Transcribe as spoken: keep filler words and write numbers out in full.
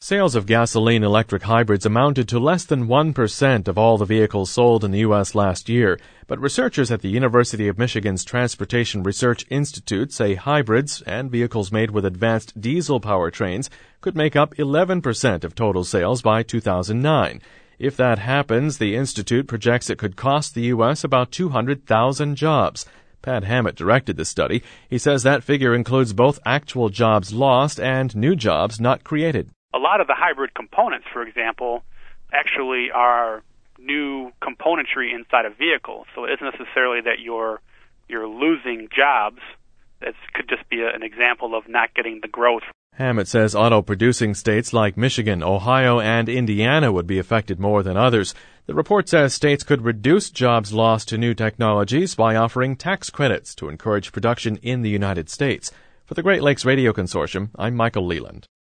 Sales of gasoline-electric hybrids amounted to less than one percent of all the vehicles sold in the U S last year, but researchers at the University of Michigan's Transportation Research Institute say hybrids and vehicles made with advanced diesel powertrains could make up eleven percent of total sales by two thousand nine. If that happens, the institute projects it could cost the U S about two hundred thousand jobs. Pat Hammett directed the study. He says that figure includes both actual jobs lost and new jobs not created. A lot of the hybrid components, for example, actually are new componentry inside a vehicle. So it isn't necessarily that you're you're losing jobs. It could just be a, an example of not getting the growth. Hammett says auto-producing states like Michigan, Ohio, and Indiana would be affected more than others. The report says states could reduce jobs lost to new technologies by offering tax credits to encourage production in the United States. For the Great Lakes Radio Consortium, I'm Michael Leland.